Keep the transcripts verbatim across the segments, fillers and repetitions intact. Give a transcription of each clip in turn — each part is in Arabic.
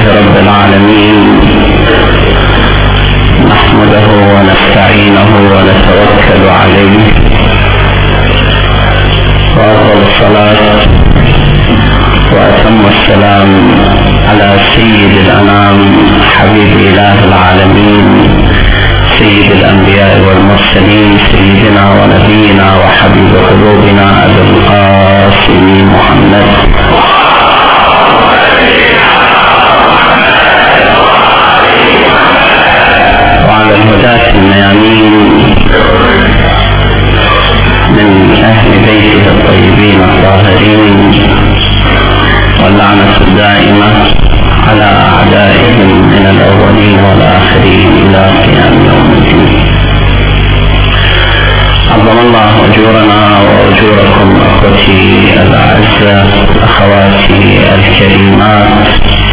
رب العالمين، نحمده ونستعينه ونتوكل عليه، وأفضل الصلاة وأتم السلام على سيد الأنام حبيب إله العالمين سيد الأنبياء والمرسلين سيدنا ونبينا وحبيب قلوبنا أبي القاسم محمد وعلى الهداة الميامين من أهل بيته الطيبين الطاهرين، واللعنة الدائمة على أعدائهم من الأولين والآخرين إلى قيام يوم الدين. عظم الله أجورنا وأجوركم أخوتي الأعزاء، أخواتي الكريمات،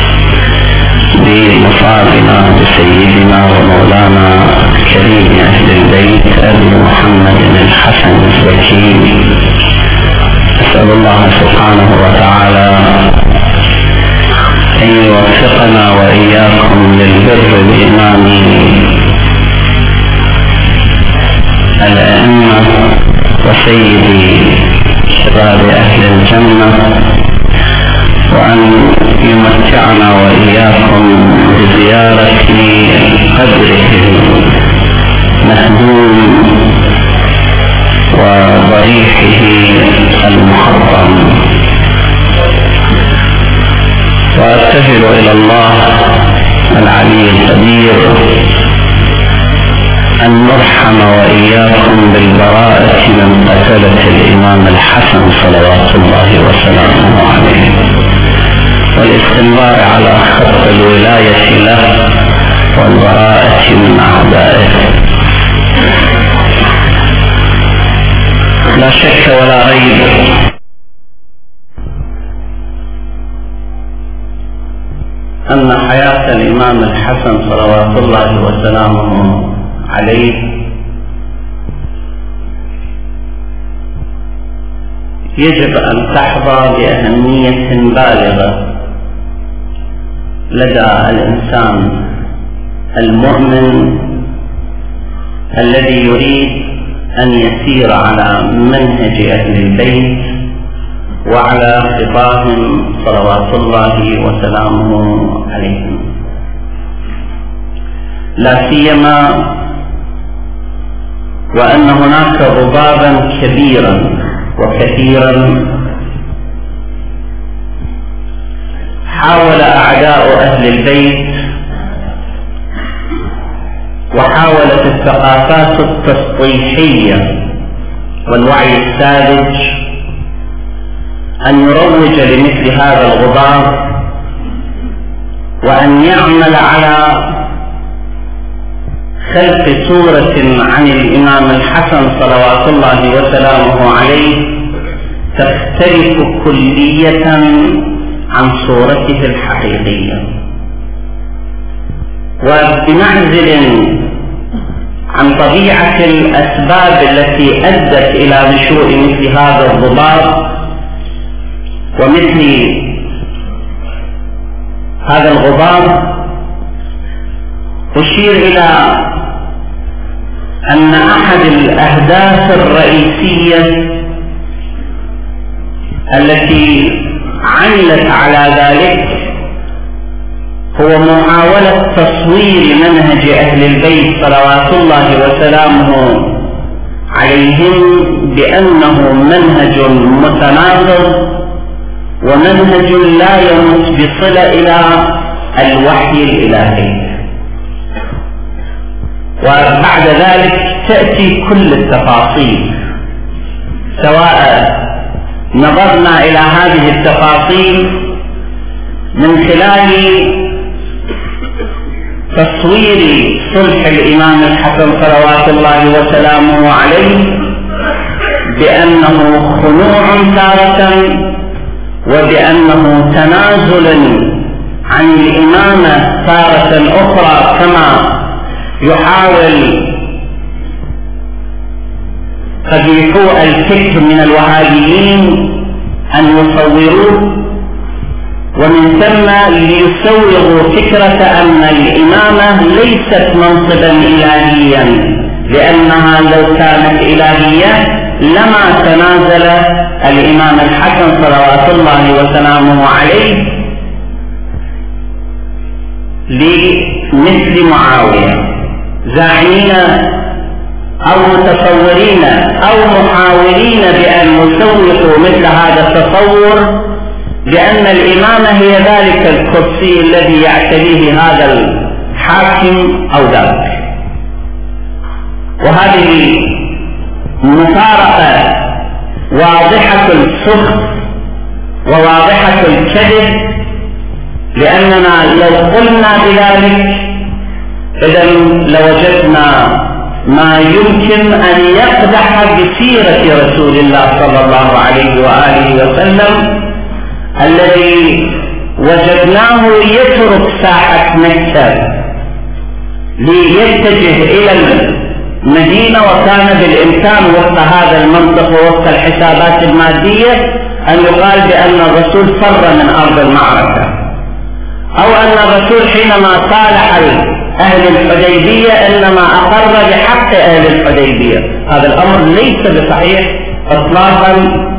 بمصابنا بسيدنا ومولانا كريم أهل البيت أبي محمد الحسن الزكي. أسأل الله سبحانه وتعالى أن يوفقنا وإياكم للبر بإمام الأئمة وسيد شباب أهل الجنة، وأن يمتعنا وإياكم بزيارة قبره المهدوم وضريحه المحرم. وأبتهل إلى الله العلي القدير أن نرحم وإياكم بالبراءة من قتلة الإمام الحسن صلوات الله وسلامه عليه، والاستمرار على خط الولاية له والبراءة من أعدائه. لا شك ولا ريب أن حياة الإمام الحسن صلوات الله وسلامه عليه يجب أن تحظى بأهمية بالغة لدى الإنسان المؤمن الذي يريد أن يسير على منهج أهل البيت وعلى خطاهم صلوات الله وسلامه عليهم، لا سيما وأن هناك ضبابا كبيرا وكثيرا حاول أعداء أهل البيت وحاولت الثقافات التسطيحية والوعي الساذج أن يروج لمثل هذا الغبار، وأن يعمل على خلق صورة عن الإمام الحسن صلوات الله وسلامه عليه تختلف كلية عن صورته الحقيقية. وبمعزل عن طبيعة الأسباب التي أدت إلى نشوء مثل هذا الضباب ومثل هذا الغبار، أشير إلى أن أحد الأهداف الرئيسية التي عملت على ذلك هو محاولة تصوير منهج أهل البيت صلوات الله وسلامه عليهم بأنه منهج متناقض ومنهج لا يمت بصلة إلى الوحي الإلهي. وبعد ذلك تأتي كل التفاصيل، سواء نظرنا إلى هذه التفاصيل من خلال تصوير صلح الإمام الحسن صلوات الله وسلامه عليه بأنه خنوع تارة، وبأنه تنازل عن الإمامة تارة أخرى، كما يحاول قبيحو الفكر من الوهابيين أن يصوروه ومن ثم ليسوغوا فكرة أن الإمامة ليست منصبا إلهيا، لأنها لو كانت إلهية لما تنازل الإمام الحسن صلوات الله وسلامه عليه لمثل معاوية، زاعمين أو متصورين أو محاولين بأن يسوقوا مثل هذا التصور بأن الإمامة هي ذلك الكرسي الذي يعتليه هذا الحاكم أو ذاك. وهذه مفارقة واضحة السخط وواضحة الكذب، لأننا لو قلنا بذلك إذا لوجدنا ما يمكن أن يقدح بسيرة رسول الله صلى الله عليه وآله وسلم الذي وجدناه يترك ساحة مكة ليتجه إلى المدينة، وكان بالإمكان وفق هذا المنطق ووفق الحسابات المادية أن يقال بأن الرسول فر من أرض المعركة، أو أن الرسول حينما صالح أهل الحديبية إنما أقر بحق أهل الحديبية. هذا الأمر ليس بصحيح إطلاقا،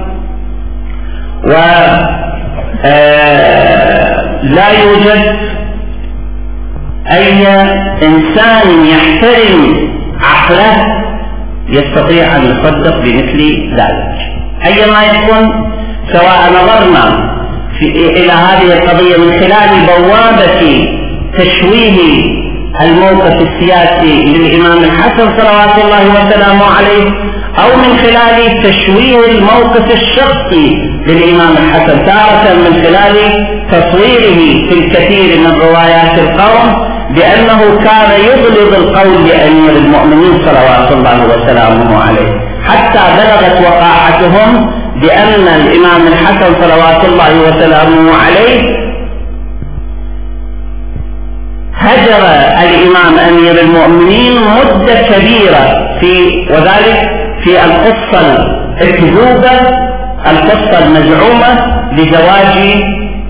ولا يوجد أي إنسان يحترم عقله يستطيع أن يصدق بمثل ذلك أيما يكون، سواء نظرنا في إلى هذه القضية من خلال بوابة تشويه الموقف السياسي للإمام الحسن صلوات الله وسلامه عليه، أو من خلال تشويه الموقف الشخصي للإمام الحسن، تارة من خلال تصويره في الكثير من روايات القوم بأنه كان يغلظ القول لأمير المؤمنين صلوات الله وسلامه عليه، حتى بلغت وقاحتهم بأن الإمام الحسن صلوات الله وسلامه عليه هجر الإمام أمير المؤمنين مدة كبيرة في وذلك في القصة الكذوبة، القصة المزعومة لزواج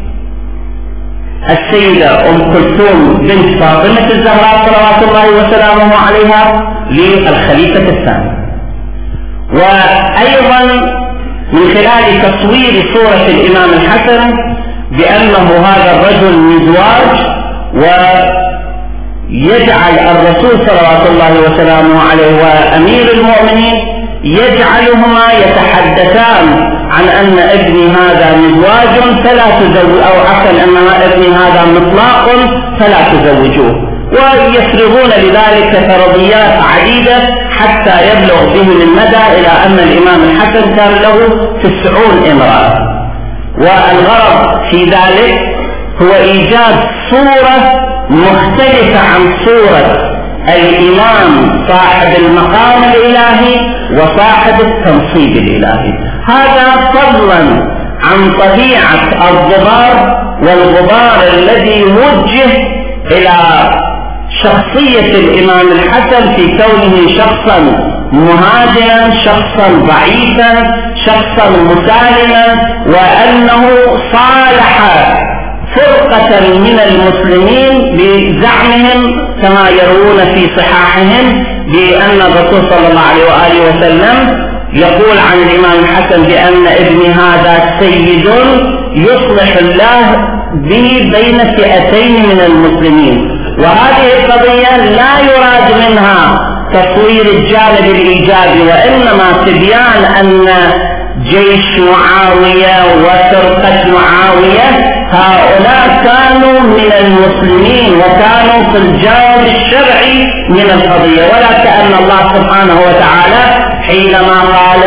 السيدة أم كلثوم بنت فاطمة الزهراء صلوات الله وسلامه عليها للخليفة الثاني. وأيضا من خلال تصوير صورة الإمام الحسن بأنه هذا الرجل مزواج، ويجعل الرسول صلوات الله وسلامه عليه وأمير المؤمنين يجعلهما يتحدثان عن أن ابني هذا مزواج فلا تزوج، أو عفوا أن ابني هذا مطلاق فلا تزوجوه، ويفرضون لذلك فرضيات عديدة حتى يبلغ بهم المدى إلى أن الإمام الحسن كان له تسعون امرأة. والغرض في ذلك هو إيجاد صورة مختلفة عن صورة الإمام صاحب المقام الإلهي وصاحب التنصيب الإلهي، هذا فضلا عن طبيعة الضبار والغبار الذي وجه إلى شخصية الإمام الحسن في كونه شخصا مهاجرا، شخصا ضعيفا، شخصا مسالما، وأنه صالح فرقة من المسلمين بزعمهم كما يروون في صحاحهم بأن الرسول صلى الله عليه وآله وسلم يقول عن الإمام الحسن بأن ابن هذا سيد يصلح الله به بين فئتين من المسلمين. وهذه القضية لا يراد منها تصوير الجانب الإيجابي، وإنما تبيان أن جيش معاوية وفرقة معاوية هؤلاء كانوا من المسلمين وكانوا في الجانب الشرعي من القضية، ولا كأن الله سبحانه وتعالى حينما قال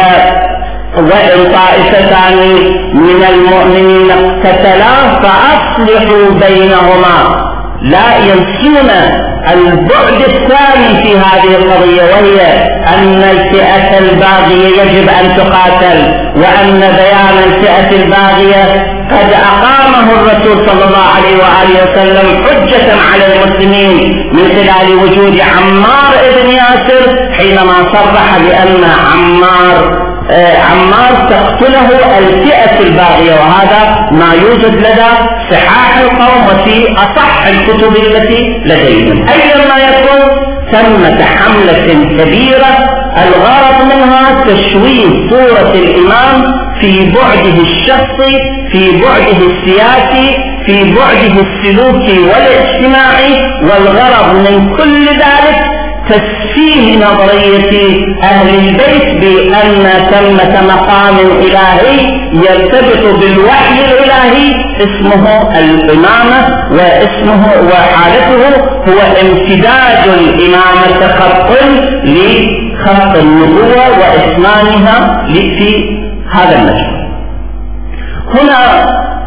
وإن طائفتان من المؤمنين اقتتلا فأصلحوا بينهما، لا ينسون البعد الثاني في هذه القضية، وهي أن الفئة الباغية يجب أن تقاتل، وأن بيان الفئة الباغية قد أقامه الرسول صلى الله عليه وآله وسلم حجة على المسلمين من خلال وجود عمار ابن ياسر حينما صرح بأن عمار عمار تقتله الفئة الباغية، وهذا ما يوجد لدى صحاح القوم وفي أصح الكتب التي لديهم. أيما يكون ثمة حملة كبيرة الغرض منها تشويه صورة الإمام في بعده الشخصي، في بعده السياسي، في بعده السلوكي والاجتماعي، والغرض من كل ذلك تسفيه نظرية أهل البيت بأن ثمة مقام إلهي يرتبط بالوحي الإلهي اسمه الإمامة، واسمه وحالته هو امتداد الإمامة خط لخط النبوة وإتمامها في هذا المجال. هنا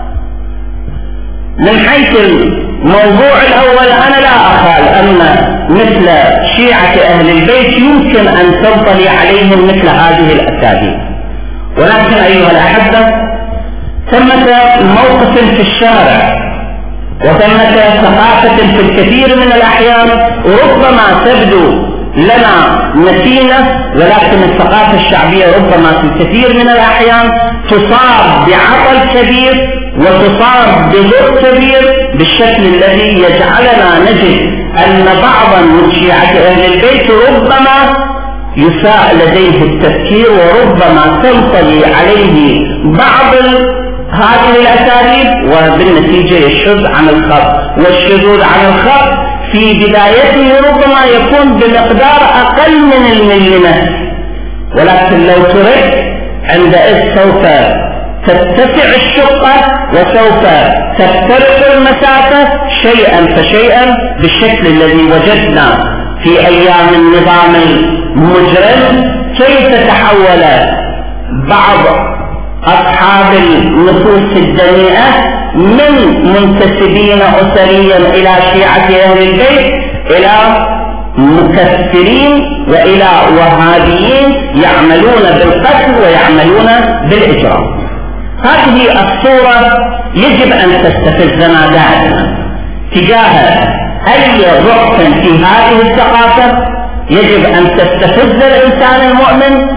من حيث الموضوع الأول أنا لا أخال أن مثل شيعة أهل البيت يمكن أن تنطلي عليهم مثل هذه الأساليب، ولكن أيها الأحبة ثمة موقف في الشارع وثمة ثقافة في الكثير من الأحيان ربما تبدو لنا متينة، ولكن الثقافة الشعبية ربما في الكثير من الأحيان تصاب بعطل كبير وتصاب بضر كبير بالشكل الذي يجعلنا نجد أن بعضا من شيعة أهل البيت ربما يساء لديه التفكير، وربما تنطلي عليه بعض هذه الأساليب وبالنتيجة يشذ عن الخط، والشذوذ عن الخط في بدايته ربما يكون بمقدار أقل من المليمتر، ولكن لو ترك عندئذ سوف تتسع الشقة وسوف تفترق المسافة شيئا فشيئا بالشكل الذي وجدنا في أيام النظام المجرم، كيف تحول بعض أصحاب النفوس الدنيئة من منتسبين أسريا إلى شيعة أهل البيت إلى مكفرين وإلى وهابيين يعملون بالقتل ويعملون بالإجرام. هذه الصورة يجب أن تستفزنا دائما تجاه أي ضعف في هذه الثقافة، يجب أن تستفز الإنسان المؤمن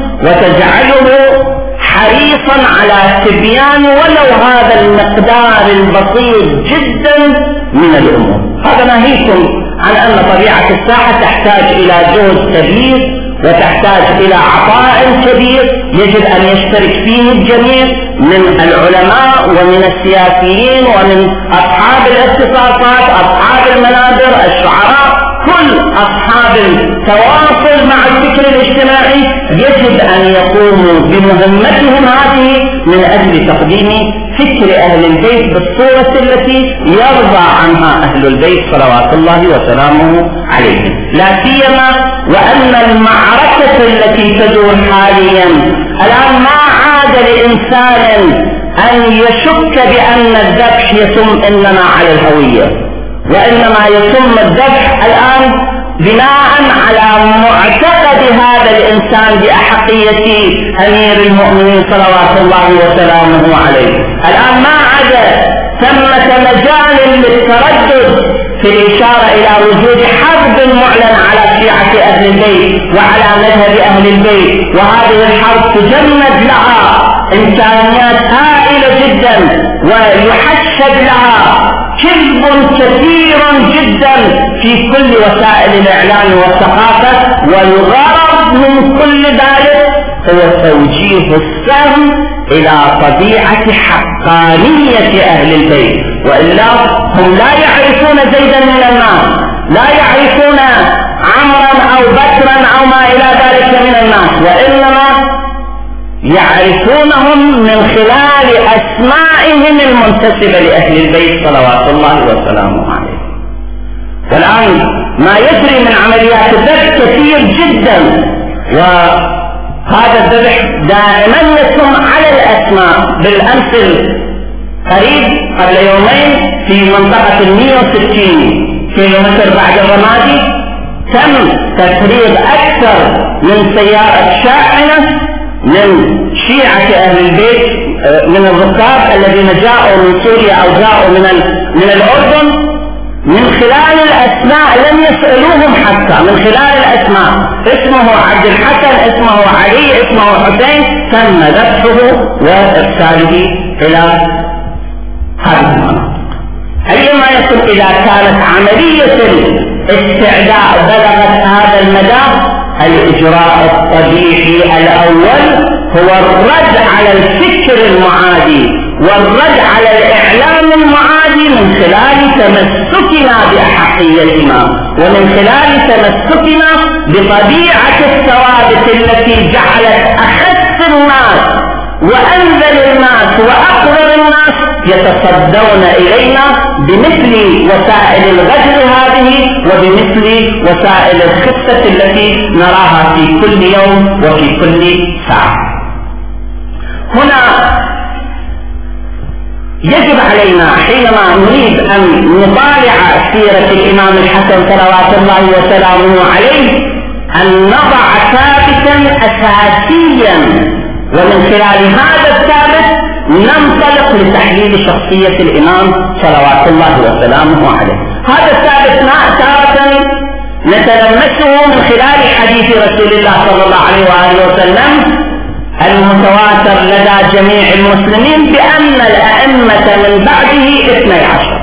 وتجعله حريصا على تبيان ولو هذا المقدار البسيط جدا من الأمور. هذا ناهيكم عن أن طبيعة الساحة تحتاج إلى جهد كبير وتحتاج إلى عطاء كبير يجب أن يشترك فيه الجميع من العلماء ومن السياسيين ومن أصحاب الاختصاصات، أصحاب المنابر، الشعراء، كل أصحاب التواصل مع الفكر الاجتماعي يجب أن يقوموا بمهمتهم هذه من أجل تقديم فكر أهل البيت بالصورة التي يرضى عنها أهل البيت صلوات الله وسلامه عليهم، لا سيما وأن المعركة التي تدور حاليا الآن ما عاد لإنسان أن يشك بأن الذبح يتم إنما على الهوية، وإنما يتم الذبح الآن بناء على معتقد هذا الإنسان بأحقية أمير المؤمنين صلوات الله وسلامه عليه. الآن ما عاد ثمة مجال للتردد في الإشارة إلى وجود حرب معلن على شيعة أهل البيت وعلى مذهب أهل البيت، وهذه الحرب تجند لها إمكانيات هائلة جدا ويحشد لها كذب كثير جدا في كل وسائل الإعلام والثقافة، والغرض من كل ذلك هو توجيه السهم إلى طبيعة حقانية أهل البيت، وإلا هم لا يعرفون زيدا من الناس، لا يعرفون عمرا أو بكرا أو ما إلى ذلك من الناس، وإنما يعرفونهم من خلال أسمائهم المنتسبة لأهل البيت صلوات الله وسلامه عليه. والآن ما يجري من عمليات الذبح كثير جدا، وهذا الذبح دائما يتم على الأسماء. بالأمس القريب قبل يومين في منطقة المية وستين كيلومتر بعد الرمادي تم تفريغ أكثر من سيارة شاحنة من شيعة أهل البيت من الركاب الذين جاءوا من سوريا أو جاءوا من من الأردن من خلال الأسماء لم يسألوهم حتى من خلال الأسماء، اسمه عبد الحسن، اسمه علي، اسمه حسين، تم ذبحه وإرساله إلى هذه المناطق. أيما يكون إذا كانت عملية الاستعداء بلغت هذا المدى، الإجراء الطبيعي الأول هو الرد على الفكر المعادي والرد على الإعلام المعادي من خلال تمسكنا بأحقيتنا ومن خلال تمسكنا بطبيعة الثوابت التي جعلت أخس الناس وأنزل الناس وأقدر الناس يتصدون إلينا بمثل وسائل الغدر هذه وبمثل وسائل الخفة التي نراها في كل يوم وفي كل ساعة. هنا يجب علينا حينما نريد أن نطالع سيرة الإمام الحسن صلوات الله وسلامه عليه أن نضع ثابتا أساسيا، ومن خلال هذا الثابت ننطلق لتحليل شخصية الإمام صلوات الله وسلامه عليه. هذا الثابت تارة نتلمسه من خلال حديث رسول الله صلى الله عليه وآله وسلم المتواتر لدى جميع المسلمين بأن الأئمة من بعده اثني عشر،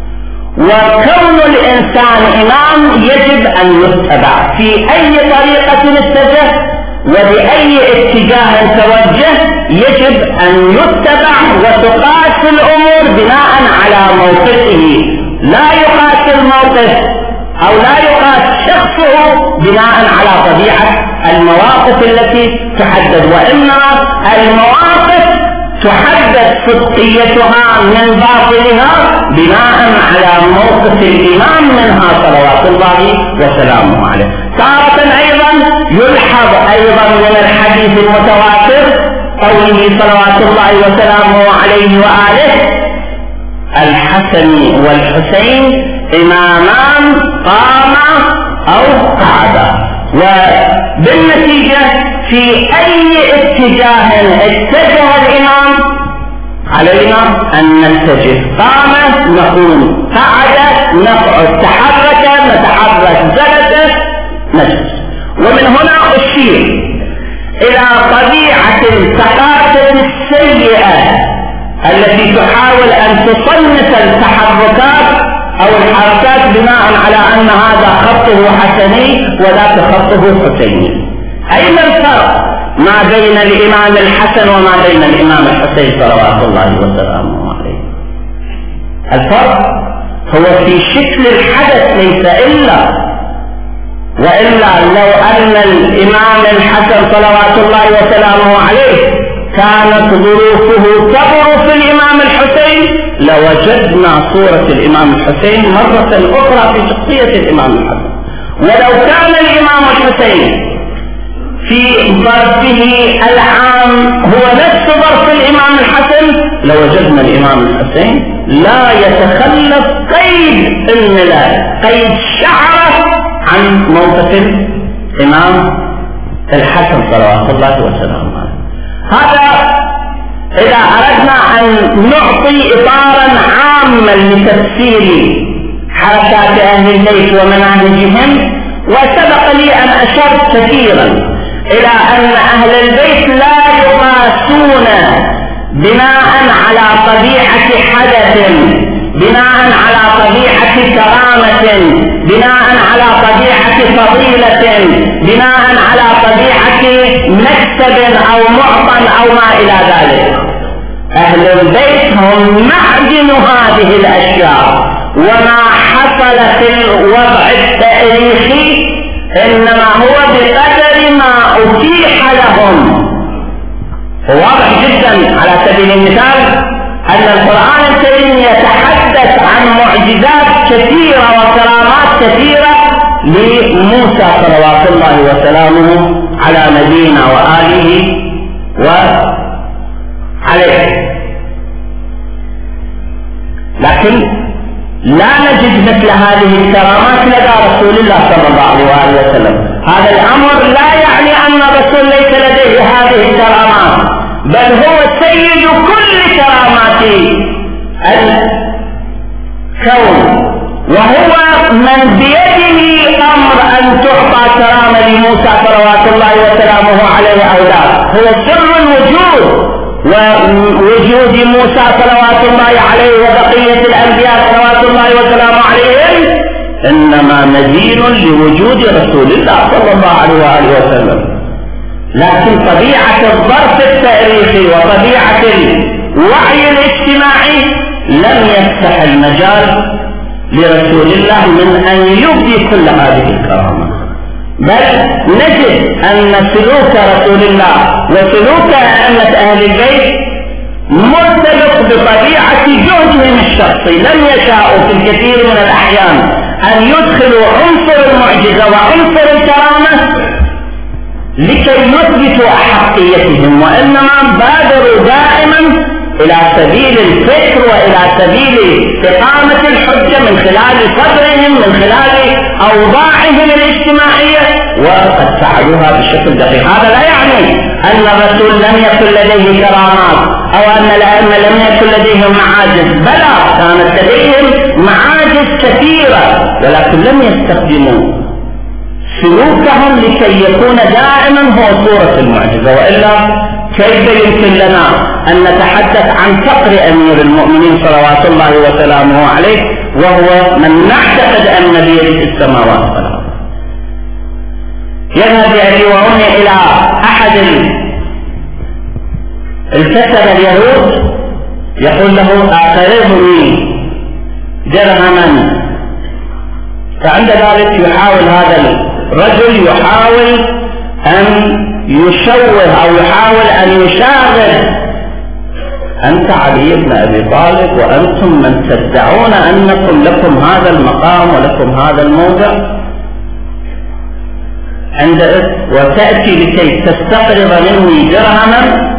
وكون الإنسان إمام يجب أن يتبع في أي طريقة اتجه وبأي اتجاه توجه، يجب أن يتبع وتقاس الأمور بناء على موقفه، لا يقاس الموقف أو لا يقاس شخصه بناء على طبيعة المواقف التي تحدد، وإنما المواقف تحدد صدقيتها من باطلها بناء على موقف الإمام منها صلوات الله وسلامه عليه. تارة أيضا يلحظ أيضا من الحديث المتواتر قوله صلوات الله وسلامه عليه وآله الحسن والحسين إمامان قاما أو قعدا، وبالنتيجة في أي اتجاه اتجه الإمام علينا أن نتجه، قام نقوم، قعد نقعد، تحرك نتحرك، جلس نجلس. ومن هنا أشير إلى طبيعة الثقافة السيئة التي تحاول أن تصنف التحركات أو الحركات بناء على أن هذا خطه حسني وذاك خطه حسيني. أين الفرق ما بين الإمام الحسن وما بين الإمام الحسين صلوات الله وسلامه عليه؟ الفرق هو في شكل الحدث ليس إلا، وإلا لو أن الإمام الحسن صلوات الله وسلامه عليه كانت ظروفه تظهر في الإمام الحسين لوجدنا صورة الإمام الحسين مرة أخرى في شخصية الإمام الحسن. ولو كان الإمام الحسين في ظرفه العام هو نفس ظرف الإمام الحسن لوجدنا الإمام الحسين لا يتخلف قيد الميلاد، قيد شعره عن موقف الإمام الحسن صلوات الله وسلامه عليه. هذا إذا أردنا أن نعطي إطارا عاما لتفسير حركات أهل البيت ومناهجهم. وسبق لي أن أشرت كثيرا إلى أن أهل البيت لا يقاسون بناء على طبيعة حدث، بناء على طبيعة كرامة، بناء على طبيعة فضيلة، بناء على طبيعة مكسب أو معطى أو ما إلى ذلك. أهل البيت هم معدن هذه الأشياء، وما حصل في الوضع التاريخي إنما هو بقدر ما أتيح لهم. واضح جدا على سبيل المثال أن القرآن الكريم يتحدث عن معجزات كثيرة وكرامات كثيرة لموسى صلوات الله وسلامه على نبينا وآله وعليه، لكن لا نجد مثل هذه الكرامات لدى رسول الله صلى الله عليه وسلم. هذا الأمر لا يعني أن الرسول ليس لديه هذه الكرامات، بل هو سيد كل كرامات الكون، وهو من بيده أمر أن تعطى كرامة لموسى صلوات الله وسلامه عليه أو لا، هو سر الوجود ووجود موسى صلوات الله عليه وبقية الأنبياء صلوات الله وسلامه عليهم إنما مزيد لوجود رسول الله صلى الله عليه وآله وسلم. لكن طبيعة الظرف التاريخي وطبيعة الوعي الاجتماعي لم يفتح المجال لرسول الله من أن يبدي كل هذه الكرامة، بل نجد أن سلوك رسول الله وسلوك أئمة أهل البيت مرتبط بطبيعة جهدهم الشخصي. لم يشاءوا في الكثير من الأحيان أن يدخلوا عنصر المعجزة وعنصر الكرامة لكي يثبتوا أحقيتهم، وإنما بادروا دائما إلى سبيل الفكر وإلى سبيل إقامة الحجة من خلال صدرهم من خلال أوضاعهم الاجتماعية، وقد فعلوها بشكل دقيق. هذا لا يعني أن الرسول لم يكن لديه كرامات أو أن الأئمة لم يكن لديهم معاجز، بلى كانت لديهم معاجز كثيرة، ولكن لم يستخدموا سلوكهم لكي يكون دائما هو صورة المعجزة. وإلا كيف يمكن لنا أن نتحدث عن فقر أمير المؤمنين صلوات الله وسلامه عليه وهو من نعتقد أن بيده السماوات والأرض؟ يذهب بأبي وأمي إلى أحد الكتبة اليهود يقول له أقرضني درهما، فعند ذلك يحاول هذا الرجل يحاول أن يشوه أو يحاول أن يشاغل، أنت علي بن أبي طالب وأنتم من تدعون أنكم لكم هذا المقام ولكم هذا الموضع عند وتأتي لكي تستقرض مني درهما.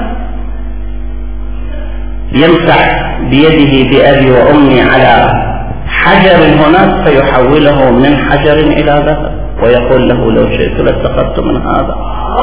يمسح بيده بأبي وأمي على حجر هناك فيحوله من حجر إلى ذهب ويقول له لو شئت لاتخذت من هذا.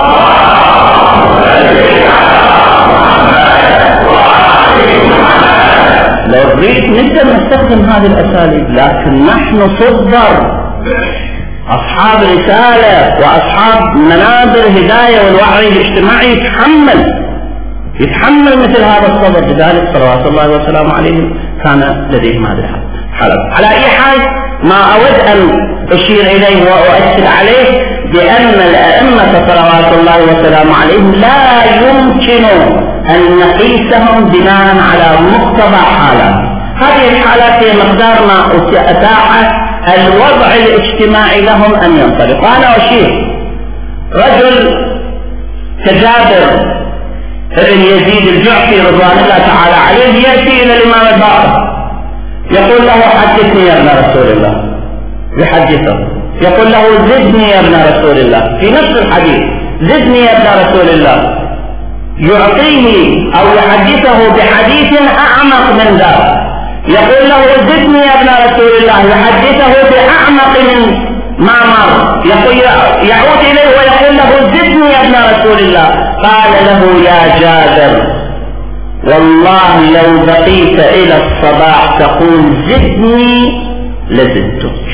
لو نريد نقدر نستخدم هذه الأساليب، لكن نحن صدر أصحاب رسالة وأصحاب منابر هداية والوعي الاجتماعي يتحمل يتحمل مثل هذا الصبر. لذلك صلوات الله وسلامه عليهم كان لديهم هذا الحالة. على أي حال ما أود أن أشير إليه وأؤكد عليه بأن الأئمة صلوات الله وسلامه عليهم لا يمكن أن نقيسهم بناء على مقتضى حالات. هذه الحالات هي مقدار ما أتاح الوضع الاجتماعي لهم أن ينطلقوا. أنا أشير رجل كجابر ابن يزيد الجعفي رضوان الله تعالى عليه يأتي إلى الإمام الباقر يقول له حدثني يا ابن رسول الله، يحدثه يقول له زدني يا ابن رسول الله في نفس الحديث، زدني يا ابن رسول الله، يعطيه أو يحدثه بحديث أعمق من ذلك، يقول له زدني يا ابن رسول الله، يحدثه بأعمق من ما مر، يقول يعود إليه ويقول له زدني يا ابن رسول الله. قال له يا جابر والله لو بقيت إلى الصباح تقول زدني لزدتك.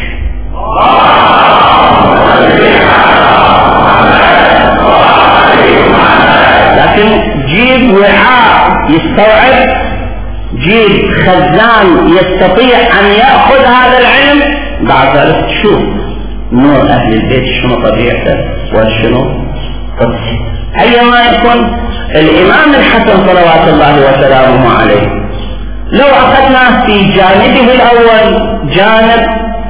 لكن جيب وعاء يستوعب، جيب خزان يستطيع أن يأخذ هذا العلم، بعد ذلك تشوف نور أهل البيت شنو طبيعته وشنو قدسه. أيما يكون الإمام الحسن صلوات الله وسلامه عليه لو أخذنا في جانبه الأول جانب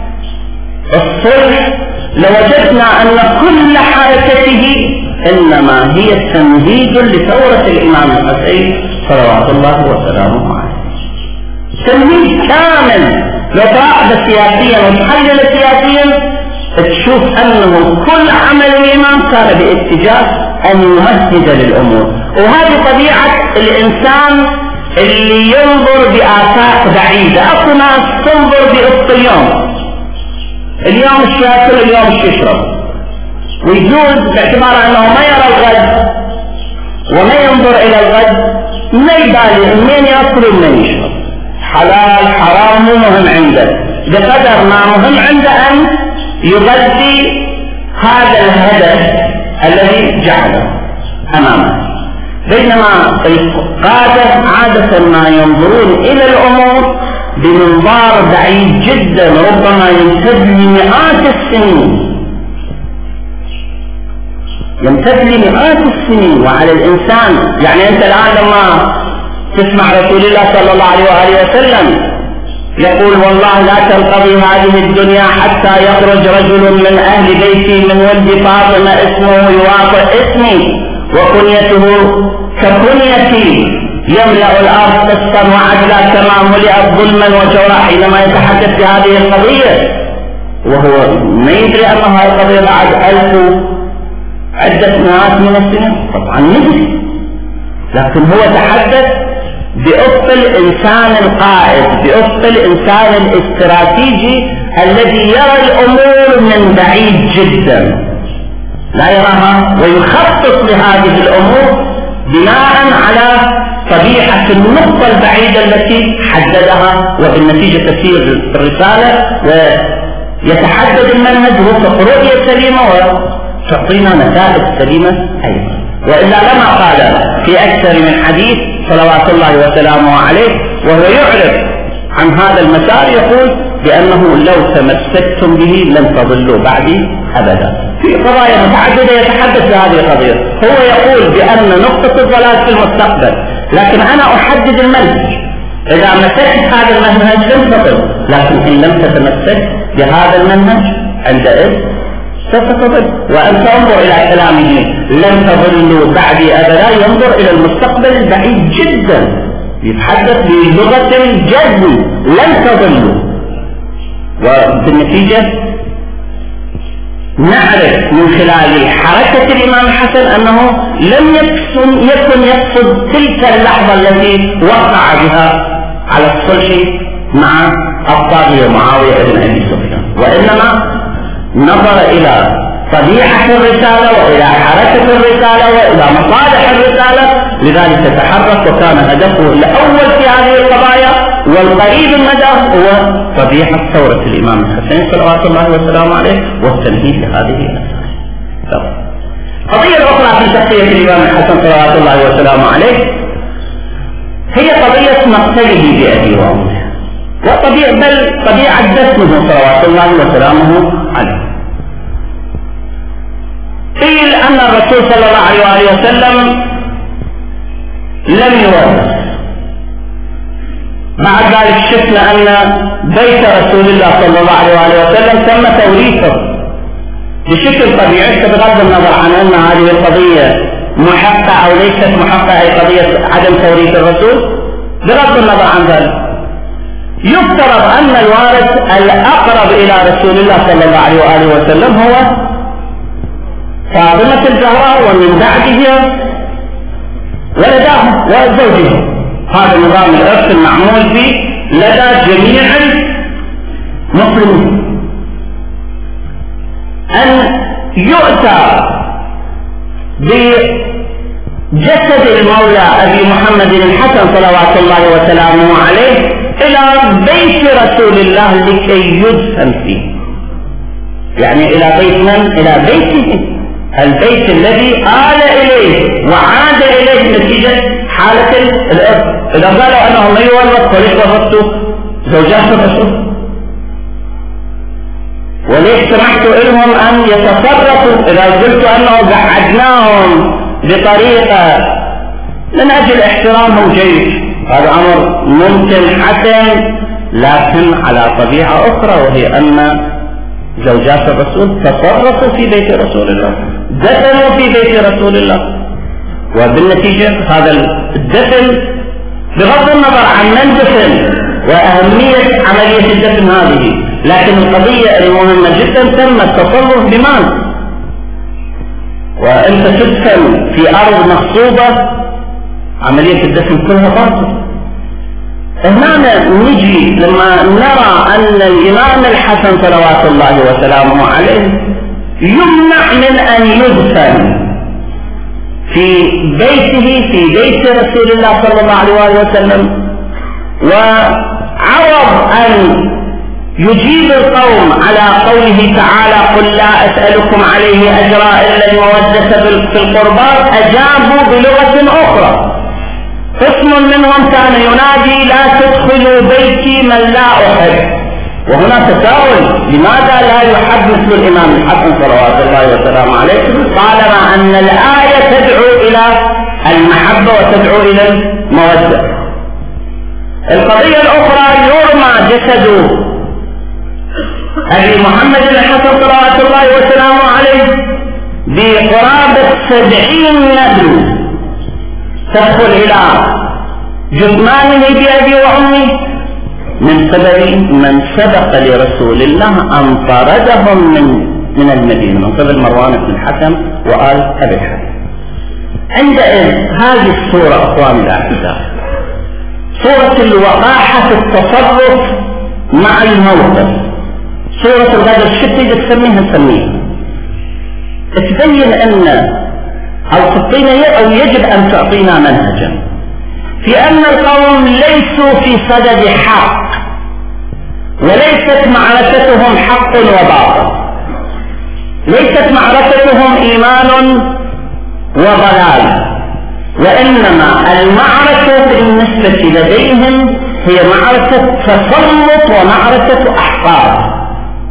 الصلح لوجدنا أن كل حركته إنما هي تمهيد لثورة الإمام الحسين صلوات الله وسلامه عليه، تمهيد كامل. لو تراقب سياسيا وتحلل سياسيا تشوف أنه كل عمل الإمام كان باتجاه أن يمهد للأمور. وهذه طبيعة الإنسان اللي ينظر بآفاق بعيدة. أكو ناس تنظر بأفق اليوم، اليوم الشيء يأكل اليوم الشيء يشرب، ويجوز باعتبار أنه ما يرى الغد وما ينظر إلى الغد، ما يبالي منين يأكل ومنين يشرب، حلال حرام مو مهم عنده، بقدر ما مهم عنده أن يغذي هذا الهدف الذي جعله أمامه. بينما القادة عادة ما ينظرون إلى الأمور بمنظار بعيد جدا، ربما يمتد لمئات السنين يمتد لمئات السنين وعلى الإنسان. يعني أنت الآن لما تسمع رسول الله صلى الله عليه وآله وسلم يقول والله لا تنقضي هذه الدنيا حتى يخرج رجل من أهل بيتي من ولد فاطمة اسمه يوافق اسمي وكنيته ككنيتي يملأ الأرض قسطا وعدلا كما ملئت ظلما وجورا. حينما يتحدث في هذه القضية وهو ما يدري أن هذه القضية بعد ألف عدة مئات من السنين، طبعا ندري، لكن هو تحدث بأفق الإنسان القائد، بأفق الإنسان الاستراتيجي الذي يرى الأمور من بعيد جدا، لا يراها ويخطط لهذه الأمور بناء على طبيعة النقطة البعيدة التي حددها، وبالنتيجة تسير الرسالة ويتحدد المنهج وفق رؤية سليمة وتعطينا نتائج سليمة أيضا. وإلا لما قال في أكثر من حديث صلوات الله وسلامه عليه وهو يعرف عن هذا المسار يقول بأنه لو تمسكتم به لن تضلوا بعدي أبدا. في قضايا متعددة يتحدث في هذه القضية، هو يقول بأن نقطة الضلال في المستقبل، لكن أنا أحدد المنهج. إذا مسكت هذا المنهج لن تضل، لكن إن لم تتمسك بهذا المنهج عندئذ ستضل. وأن تنظر إلى كلامه لن تضلوا بعدي أبدا، ينظر إلى المستقبل البعيد جدا، يتحدث بلغة الجزم لن تضلوا. وبالنتيجة نعرف من خلال حركة الإمام الحسن أنه لم يكن يكن يقصد تلك اللحظة التي وقع بها على الصلح مع الطاغية معاوية بن أبي سفيان، وإنما نظر إلى طبيعة الرسالة وإلى حركة الرسالة وإلى مصالح الرسالة، لذلك تحرك وكان هدفه الأول في هذه القضايا والقريب المدى هو طبيعة ثورة الإمام الحسين صلوات الله وسلامه عليه والتمهيد لهذه الثورة. قضية أخرى في شخصية الإمام الحسن صلوات الله وسلامه عليه هي قضية مقتله بأبي وأمه، وطبيعة بل طبيعة دفنه صلوات الله وسلامه عليه. قيل أن الرسول صلى الله عليه وآله وسلم لم يورث، بعد ذلك شفنا أن بيت رسول الله صلى الله عليه وآله وسلم تم توريثه بشكل طبيعي، بغض النظر عن أن هذه القضية محقة أو ليست محقة، أي قضية عدم توريث الرسول، بغض النظر عن ذلك يفترض أن الوارث الأقرب إلى رسول الله صلى الله عليه وآله وسلم هو فاطمة الزهراء، ومن بعده ولداه وزوجه. هذا نظام الإرث المعمول فيه لدى جميع المسلمين، أن يؤتى بجسد المولى أبي محمد الحسن صلوات الله وسلامه عليه إلى بيت رسول الله لكي يدفن فيه، يعني إلى بيت من؟ إلى بيته، البيت الذي آل إليه وعاد إليه نتيجة حالة الإرث. إذا قالوا أنه ما يورث وليش ورثتوا زوجات الرسول؟ وليش سمحتوا لهم أن يتصرفوا إذا قلت أنه قعدناهم بطريقة من أجل احترامهم جيد؟ هذا أمر ممكن حسن، لكن على طبيعة أخرى، وهي أن زوجات الرسول تصرفوا في بيت رسول الله، دفنوا في بيت رسول الله، وبالنتيجة هذا الدفن بغض النظر عن من دفن وأهمية عملية الدفن هذه، لكن القضية المهمة جدا تم التصرف بمال. وأنت تدفن في أرض مخصوبة عملية الدفن كلها باطلة. هنا نجي لما نرى أن الإمام الحسن صلوات الله وسلامه عليه يمنع من أن يدفن في بيته في بيت رسول الله صلى الله عليه وسلم، وعرض أن يجيب القوم على قوله تعالى قل لا أسألكم عليه أجرا إلا المودة في القربات، أجابوا بلغة أخرى. قسم منهم كان ينادي لا تدخلوا بيتي من لا أحب، وهنا تساؤل لماذا لا يحب مثل الإمام الحسن صلوات الله وسلامه عليه طالما أن الآية تدعو إلى المحبة وتدعو إلى المودة. القضية الأخرى يرمى جسد أبي محمد الحسن صلوات الله وسلامه عليه بقرابة سبعين نبل تدخل إلى جثمانه بأبي وأمي من قبل من سبق لرسول الله أن طردهم من من المدينة من قبل مروان بن الحكم وآل أبي الحكم. عندئذ هذه الصورة أخواني الأعزاء صورة الوقاحة في التصرف مع الموقف، صورة الغدر. شتى تسميها تسميها تبين أن أو تعطينا أو يجب أن تعطينا منهجا في أن القوم ليسوا في صدد حق، وليست معركتهم حق وباطل، ليست معركتهم إيمان وضلال، وإنما المعركة بالنسبة لديهم هي معركة تسلط ومعركة أحقاد.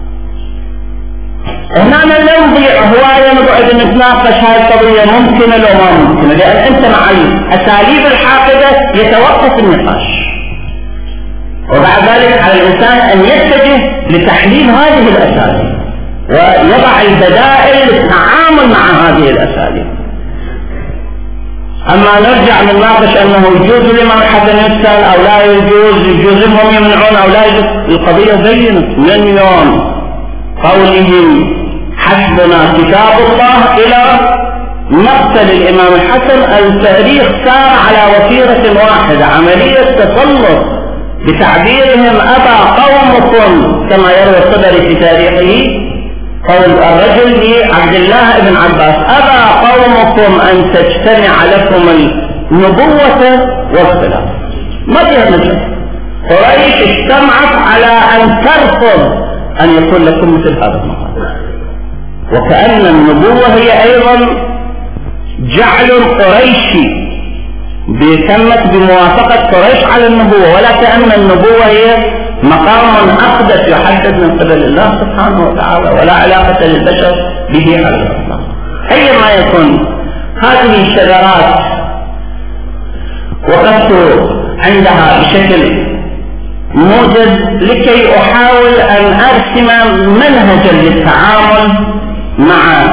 هنا لا نضيع هواية نقعد نتناقش هاي القضية ممكنة لو ما ممكنة، لأن أنت مع الأساليب الحاقدة يتوقف النقاش، وبعد ذلك على الإنسان أن يتجه لتحليل هذه الأساليب ويضع البدائل للتعامل مع هذه الأساليب. أما نرجع نناقش أنه يجوز الإمام الحسن يسأل أو لا يجوز، يجوز لهم يمنعون أو لا يجوز، القضية بينت من يوم قولهم حسبنا كتاب الله إلى مقتل الإمام الحسن التاريخ سار على وتيرة واحدة، عملية تسلط بتعبيرهم أبى قومكم كما يروي الطبري في تاريخه قول الرجل لعبد الله بن عباس أبى قومكم أن تجتمع لكم النبوة والخلافة. ما فيها مجلس، قريش اجتمعت على أن ترفض أن يكون لكم مثل هذا المقام، وكأن النبوة هي أيضا جعل قريشي بتمت بموافقة قريش على النبوة، ولا كأن النبوة هي مقام أقدس يحدد من قبل الله سبحانه وتعالى ولا علاقة للبشر به على الإطلاق. أيما يكون هذه الشجرات وقفت عندها بشكل موجز لكي أحاول أن أرسم منهجا للتعامل مع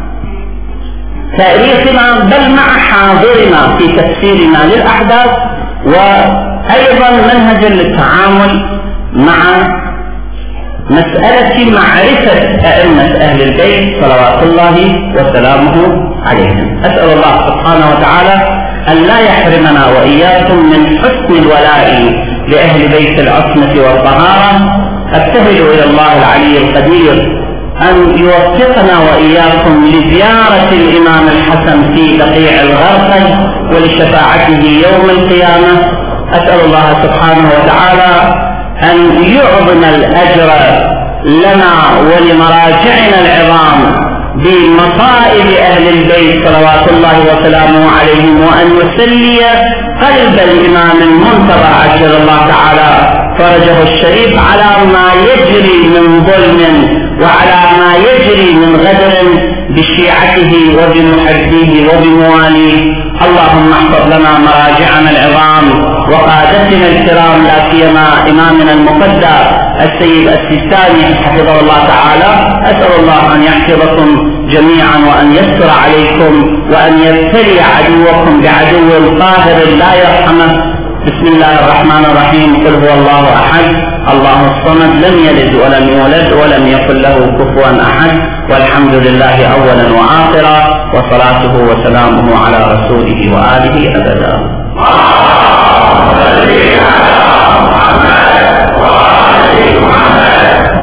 تاريخنا بل مع حاضرنا في تفسيرنا للأحداث، وأيضا منهجا للتعامل مع مسألة معرفة أئمة أهل البيت صلوات الله وسلامه عليهم. أسأل الله سبحانه وتعالى أن لا يحرمنا وإياكم من حسن الولاء لأهل بيت العصمة والطهارة. أبتهل إلى الله العلي القدير أن يوفقنا وإياكم لزيارة الإمام الحسن في بقيع الغرقد ولشفاعته يوم القيامة. أسأل الله سبحانه وتعالى أن يعظم الأجر لنا ولمراجعنا العظام بمصائب أهل البيت صلوات الله وسلامه عليهم، وأن يسلي قلب الإمام المنتظر عجل الله تعالى فرجه الشريف على ما يجري من ظلم وعلى ما يجري من غدر بشيعته وبمحبيه وبمواليه. اللهم احفظ لنا مراجعنا العظام وقادتنا الكرام، لا سيما إمامنا المقدر السيد السيستاني حفظه الله تعالى. أسأل الله أن يحفظكم جميعا وأن يستر عليكم وأن يبتلي عدوكم بعدو قاهر لا يرحمه. بسم الله الرحمن الرحيم. قل هو الله أحد الله الصمد لم يلد ولم يولد ولم يكن له كفوا أحد، والحمد لله أولا وآخرا، وصلاته وسلامه على رسوله وآله أبدا.